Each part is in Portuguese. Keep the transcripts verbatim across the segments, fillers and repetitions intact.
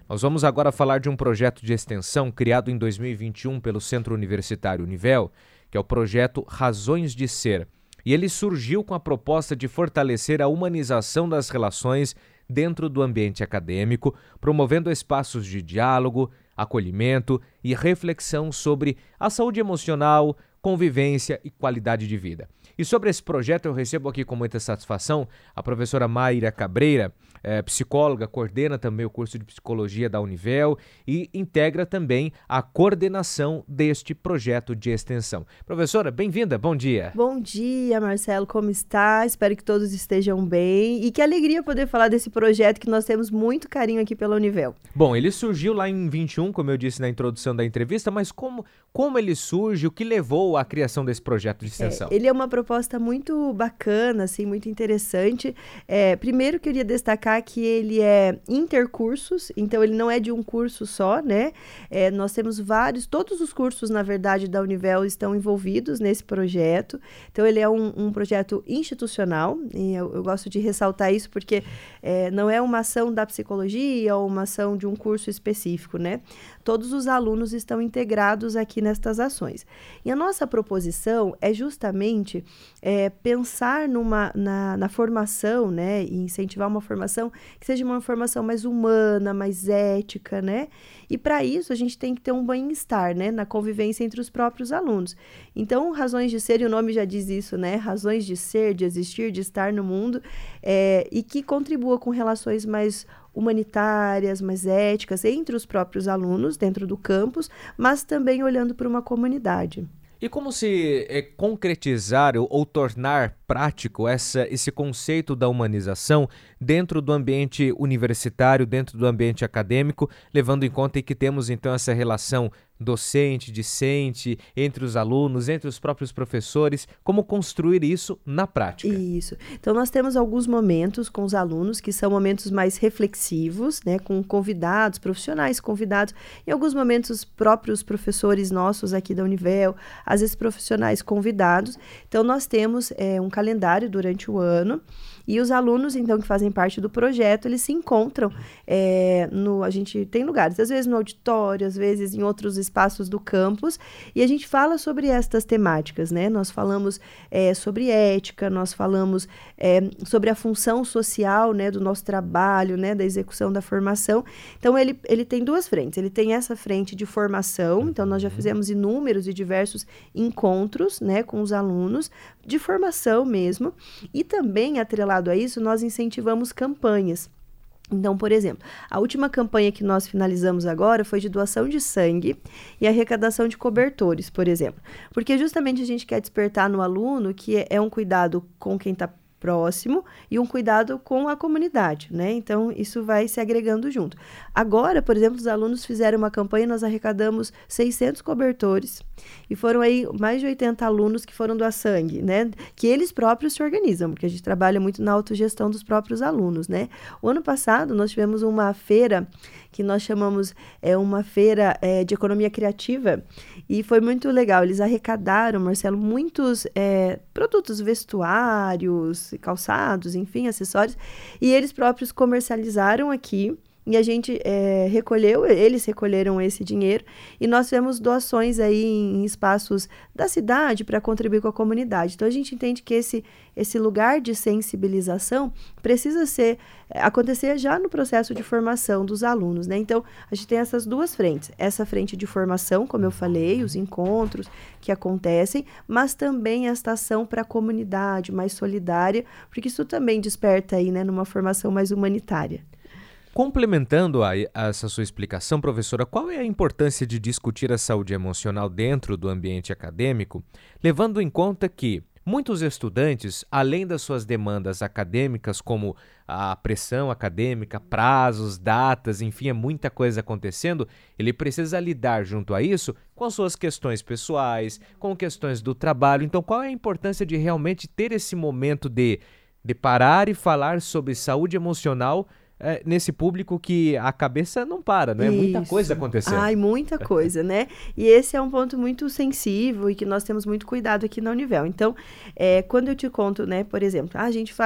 Nós vamos agora falar de um projeto de extensão criado em dois mil e vinte e um pelo Centro Universitário Univel, que é o projeto Razões de Ser. E ele surgiu com a proposta de fortalecer a humanização das relações dentro do ambiente acadêmico, promovendo espaços de diálogo, acolhimento e reflexão sobre a saúde emocional, convivência e qualidade de vida. E sobre esse projeto eu recebo aqui com muita satisfação a professora Mayra Cabreira, é, psicóloga, coordena também o curso de psicologia da Univel e integra também a coordenação deste projeto de extensão. Professora, bem-vinda, bom dia. Bom dia, Marcelo, como está? Espero que todos estejam bem e que alegria poder falar desse projeto que nós temos muito carinho aqui pela Univel. Bom, ele surgiu lá em vinte e um, como eu disse na introdução da entrevista, mas como, como ele surge, o que levou à criação desse projeto de extensão? É, ele é uma proposta muito bacana, assim, muito interessante. É, primeiro, queria destacar que ele é intercursos, então ele não é de um curso só, né? É, nós temos vários, todos os cursos, na verdade, da Univel estão envolvidos nesse projeto. Então, ele é um, um projeto institucional, e eu, eu gosto de ressaltar isso porque é, não é uma ação da psicologia ou uma ação de um curso específico, né? Todos os alunos estão integrados aqui nestas ações. E a nossa proposição é justamente é, pensar numa, na, na formação, né, e incentivar uma formação que seja uma formação mais humana, mais ética, né? E para isso a gente tem que ter um bem-estar, né, na convivência entre os próprios alunos. Então, razões de ser, e o nome já diz isso, né? Razões de ser, de existir, de estar no mundo, é, e que contribua com relações mais humanitárias, mais éticas entre os próprios alunos dentro do campus, mas também olhando para uma comunidade. E como se é, concretizar ou, ou tornar prático essa, esse conceito da humanização dentro do ambiente universitário, dentro do ambiente acadêmico, levando em conta que temos então essa relação docente-discente, entre os alunos, entre os próprios professores, como construir isso na prática? Isso. Então, nós temos alguns momentos com os alunos que são momentos mais reflexivos, né, com convidados, profissionais convidados, e alguns momentos próprios professores nossos aqui da Univel, às vezes profissionais convidados. Então, nós temos é, um calendário durante o ano, e os alunos, então, que fazem parte do projeto, eles se encontram é, no... A gente tem lugares, às vezes no auditório, às vezes em outros espaços do campus, e a gente fala sobre estas temáticas, né? Nós falamos é, sobre ética, nós falamos é, sobre a função social, né, do nosso trabalho, né, da execução da formação. Então, ele, ele tem duas frentes. Ele tem essa frente de formação, então nós já fizemos inúmeros e diversos encontros, né, com os alunos, de formação mesmo, e também, atrelado a isso, nós incentivamos campanhas. Então, por exemplo, a última campanha que nós finalizamos agora foi de doação de sangue e arrecadação de cobertores, por exemplo. Porque justamente a gente quer despertar no aluno que é um cuidado com quem está próximo e um cuidado com a comunidade, né? Então, isso vai se agregando junto. Agora, por exemplo, os alunos fizeram uma campanha, nós arrecadamos seiscentos cobertores e foram aí mais de oitenta alunos que foram doar sangue, né? Que eles próprios se organizam, porque a gente trabalha muito na autogestão dos próprios alunos, né? O ano passado, nós tivemos uma feira que nós chamamos é, uma feira é, de economia criativa e foi muito legal. Eles arrecadaram, Marcelo, muitos é, produtos, vestuários, calçados, enfim, acessórios, e eles próprios comercializaram aqui. E a gente é, recolheu, eles recolheram esse dinheiro e nós fizemos doações aí em espaços da cidade para contribuir com a comunidade. Então, a gente entende que esse, esse lugar de sensibilização precisa ser, acontecer já no processo de formação dos alunos, né? Então, a gente tem essas duas frentes. Essa frente de formação, como eu falei, os encontros que acontecem, mas também esta ação para a comunidade mais solidária, porque isso também desperta aí, né, numa formação mais humanitária. Complementando a, a essa sua explicação, professora, qual é a importância de discutir a saúde emocional dentro do ambiente acadêmico, levando em conta que muitos estudantes, além das suas demandas acadêmicas, como a pressão acadêmica, prazos, datas, enfim, é muita coisa acontecendo, ele precisa lidar junto a isso com as suas questões pessoais, com questões do trabalho. Então, qual é a importância de realmente ter esse momento de, de parar e falar sobre saúde emocional É, nesse público que a cabeça não para, né? Isso. Muita coisa acontecendo. Ai, muita coisa, né? E esse é um ponto muito sensível e que nós temos muito cuidado aqui na Univel. Então, é, quando eu te conto, né, por exemplo, a gente faz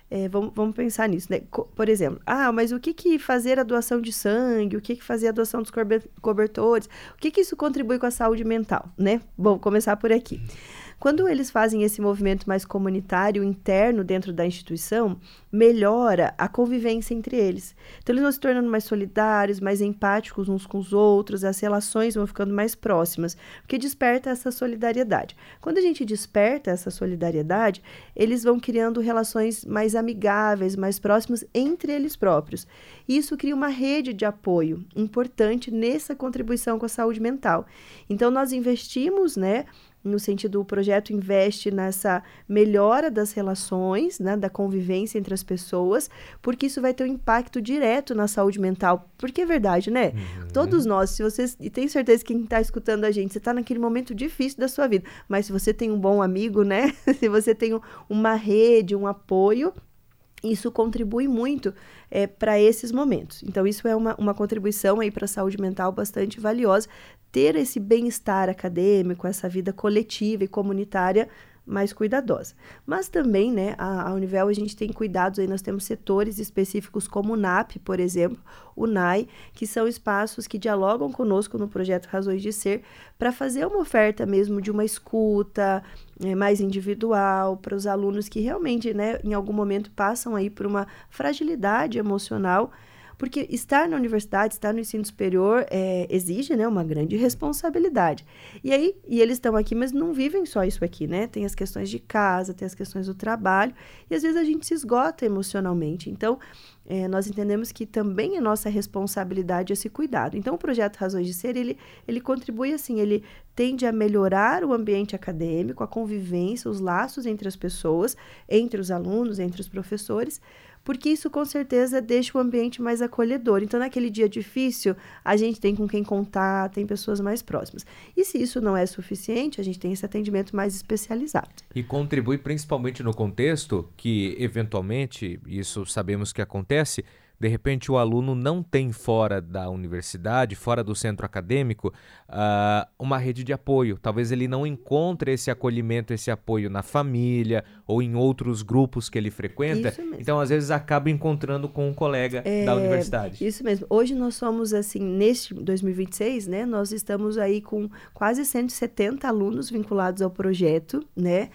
É, vamos, vamos pensar nisso, né? Co- Por exemplo, ah, mas o que que fazer a doação de sangue, o que que fazer a doação dos corbe- cobertores, o que que isso contribui com a saúde mental, né? Vamos começar por aqui. Quando eles fazem esse movimento mais comunitário, interno dentro da instituição, melhora a convivência entre eles. Então, eles vão se tornando mais solidários, mais empáticos uns com os outros, as relações vão ficando mais próximas, porque desperta essa solidariedade. Quando a gente desperta essa solidariedade, eles vão criando relações mais amigáveis, mais próximas entre eles próprios. E isso cria uma rede de apoio importante nessa contribuição com a saúde mental. Então, nós investimos, né, no sentido, o projeto investe nessa melhora das relações, né, da convivência entre as pessoas, porque isso vai ter um impacto direto na saúde mental. Porque é verdade, né? Uhum. Todos nós, se vocês, e tenho certeza que quem está escutando a gente, você está naquele momento difícil da sua vida, mas se você tem um bom amigo, né, se você tem um, uma rede, um apoio, isso contribui muito é, para esses momentos. Então, isso é uma, uma contribuição aí para a saúde mental bastante valiosa, ter esse bem-estar acadêmico, essa vida coletiva e comunitária mais cuidadosa. Mas também, né, a, a Univel, a gente tem cuidados aí, nós temos setores específicos como o N A P, por exemplo, o N A I, que são espaços que dialogam conosco no projeto Razões de Ser, para fazer uma oferta mesmo de uma escuta é, mais individual para os alunos que realmente, né, em algum momento passam aí por uma fragilidade emocional, porque estar na universidade, estar no ensino superior, é, exige, né, uma grande responsabilidade. E aí, e eles estão aqui, mas não vivem só isso aqui, né? Tem as questões de casa, tem as questões do trabalho, e às vezes a gente se esgota emocionalmente. Então, é, nós entendemos que também é nossa responsabilidade esse cuidado. Então, o projeto Razões de Ser, ele, ele contribui assim, ele tende a melhorar o ambiente acadêmico, a convivência, os laços entre as pessoas, entre os alunos, entre os professores, porque isso com certeza deixa o ambiente mais acolhedor. Então, naquele dia difícil, a gente tem com quem contar, tem pessoas mais próximas. E se isso não é suficiente, a gente tem esse atendimento mais especializado. E contribui principalmente no contexto que, eventualmente, isso sabemos que acontece, de repente o aluno não tem fora da universidade, fora do centro acadêmico, uh, uma rede de apoio. Talvez ele não encontre esse acolhimento, esse apoio na família ou em outros grupos que ele frequenta. Isso mesmo. Então, às vezes, acaba encontrando com um colega é, da universidade. Isso mesmo. Hoje nós somos, assim, neste dois mil e vinte e seis, né, nós estamos aí com quase cento e setenta alunos vinculados ao projeto, né,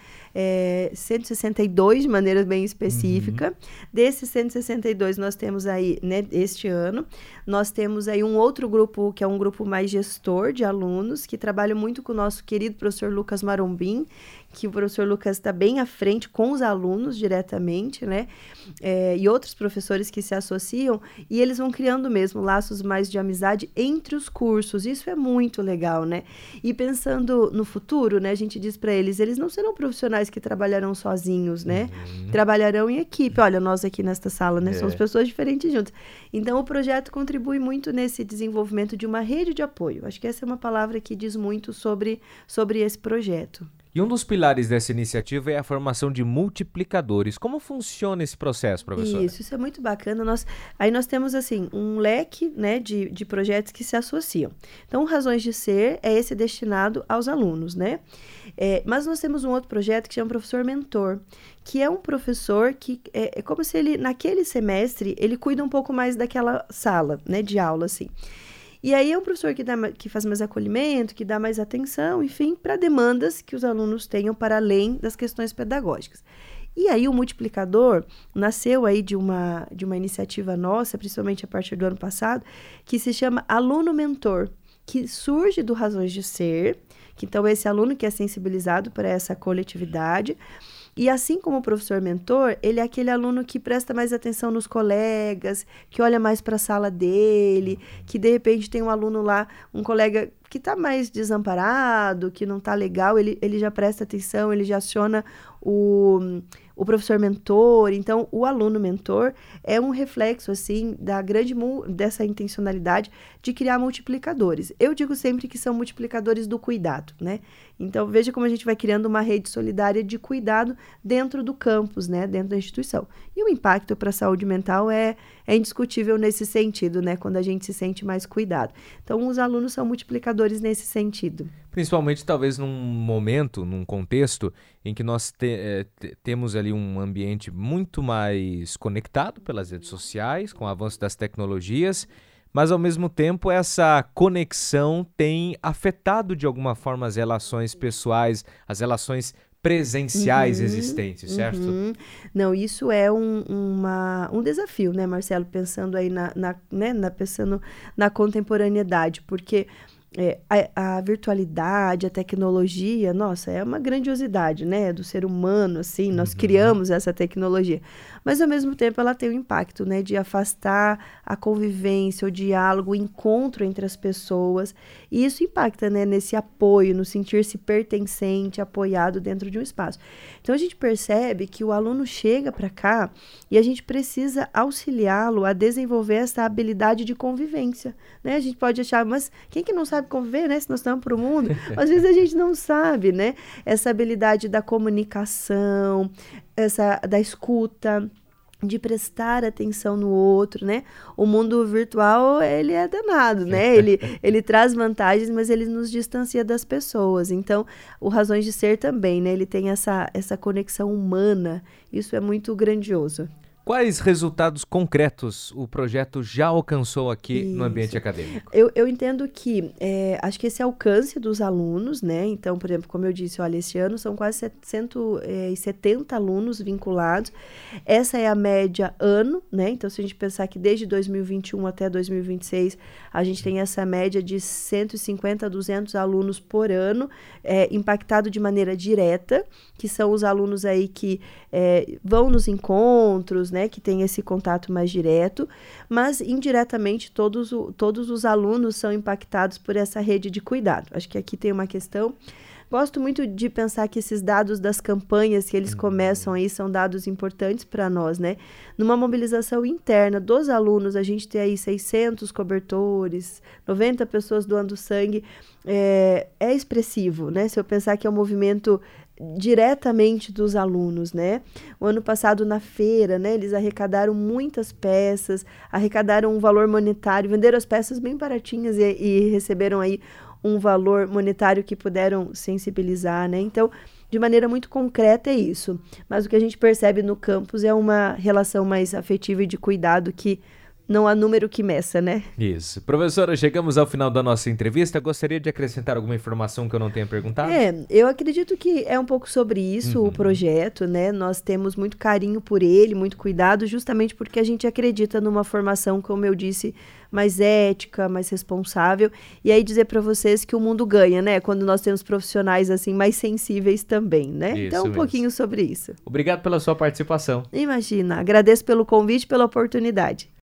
é, cento e sessenta e dois de maneira bem específica. Uhum. Desses cento e sessenta e dois, nós temos aí, né, este ano, nós temos aí um outro grupo, que é um grupo mais gestor de alunos, que trabalha muito com o nosso querido professor Lucas Marombim, que o professor Lucas está bem à frente com os alunos diretamente, né, é, e outros professores que se associam, e eles vão criando mesmo laços mais de amizade entre os cursos. Isso é muito legal, né? E pensando no futuro, né, a gente diz para eles, eles não serão profissionais que trabalharão sozinhos, né? Uhum. Trabalharão em equipe. Olha, nós aqui nesta sala, né, é. somos pessoas diferentes juntas. Então, o projeto contribui muito nesse desenvolvimento de uma rede de apoio. Acho que essa é uma palavra que diz muito sobre, sobre esse projeto. E um dos pilares dessa iniciativa é a formação de multiplicadores. Como funciona esse processo, professora? Isso, isso é muito bacana. Nós, aí nós temos, assim, um leque, né, de, de projetos que se associam. Então, Razões de Ser é esse destinado aos alunos, né? É, mas nós temos um outro projeto que chama Professor Mentor, que é um professor que é, é como se ele, naquele semestre, ele cuida um pouco mais daquela sala, né, de aula, assim. E aí é um professor que, dá, que faz mais acolhimento, que dá mais atenção, enfim, para demandas que os alunos tenham para além das questões pedagógicas. E aí o multiplicador nasceu aí de uma, de uma iniciativa nossa, principalmente a partir do ano passado, que se chama Aluno Mentor, que surge do Razões de Ser, que então é esse aluno que é sensibilizado para essa coletividade. E assim como o professor mentor, ele é aquele aluno que presta mais atenção nos colegas, que olha mais para a sala dele, que de repente tem um aluno lá, um colega que está mais desamparado, que não está legal, ele, ele já presta atenção, ele já aciona o, o professor mentor. Então, o aluno mentor é um reflexo, assim, da grande, dessa intencionalidade de criar multiplicadores. Eu digo sempre que são multiplicadores do cuidado, né? Então, veja como a gente vai criando uma rede solidária de cuidado dentro do campus, né? Dentro da instituição. E o impacto para a saúde mental é, é indiscutível nesse sentido, né? Quando a gente se sente mais cuidado. Então, os alunos são multiplicadores nesse sentido. Principalmente, talvez, num momento, num contexto em que nós te, eh, te, temos ali um ambiente muito mais conectado pelas redes sociais, com o avanço das tecnologias, mas, ao mesmo tempo, essa conexão tem afetado, de alguma forma, as relações pessoais, as relações presenciais uhum, existentes, certo? Uhum. Não, isso é um, uma, um desafio, né, Marcelo? Pensando aí na, na, né, na, pensando na contemporaneidade, porque é, a, a virtualidade, a tecnologia, nossa, é uma grandiosidade, né, do ser humano, assim, nós uhum. criamos essa tecnologia. Mas, ao mesmo tempo, ela tem o impacto, né, de afastar a convivência, o diálogo, o encontro entre as pessoas. E isso impacta, né, nesse apoio, no sentir-se pertencente, apoiado dentro de um espaço. Então, a gente percebe que o aluno chega para cá e a gente precisa auxiliá-lo a desenvolver essa habilidade de convivência, né? A gente pode achar, mas quem que não sabe conviver, né, se nós estamos para o mundo? Às vezes a gente não sabe, né? Essa habilidade da comunicação, essa da escuta, de prestar atenção no outro, né? O mundo virtual, ele é danado, né? Ele, ele traz vantagens, mas ele nos distancia das pessoas. Então, o Razões de Ser também, né? Ele tem essa, essa conexão humana. Isso é muito grandioso. Quais resultados concretos o projeto já alcançou aqui Isso. no ambiente acadêmico? Eu, eu entendo que, é, acho que esse alcance dos alunos, né? Então, por exemplo, como eu disse, olha, esse ano são quase cento e setenta alunos vinculados. Essa é a média ano, né? Então, se a gente pensar que desde dois mil e vinte e um até dois mil e vinte e seis, a gente tem essa média de cento e cinquenta a duzentos alunos por ano, é, impactado de maneira direta, que são os alunos aí que é, vão nos encontros, né, que tem esse contato mais direto, mas indiretamente todos, o, todos os alunos são impactados por essa rede de cuidado. Acho que aqui tem uma questão. Gosto muito de pensar que esses dados das campanhas que eles começam aí são dados importantes para nós, né? Numa mobilização interna dos alunos, a gente tem aí seiscentos cobertores, noventa pessoas doando sangue, é, é expressivo, né? Se eu pensar que é um movimento diretamente dos alunos, né? O ano passado, na feira, né, eles arrecadaram muitas peças, arrecadaram um valor monetário, venderam as peças bem baratinhas e, e receberam aí um valor monetário que puderam sensibilizar, né? Então, de maneira muito concreta é isso. Mas o que a gente percebe no campus é uma relação mais afetiva e de cuidado que não há número que meça, né? Isso. Professora, chegamos ao final da nossa entrevista. Gostaria de acrescentar alguma informação que eu não tenha perguntado? É, eu acredito que é um pouco sobre isso uhum. o projeto, né? Nós temos muito carinho por ele, muito cuidado, justamente porque a gente acredita numa formação, como eu disse, mais ética, mais responsável. E aí dizer para vocês que o mundo ganha, né? Quando nós temos profissionais assim mais sensíveis também, né? Isso então, um mesmo. pouquinho sobre isso. Obrigado pela sua participação. Imagina. Agradeço pelo convite, pela oportunidade.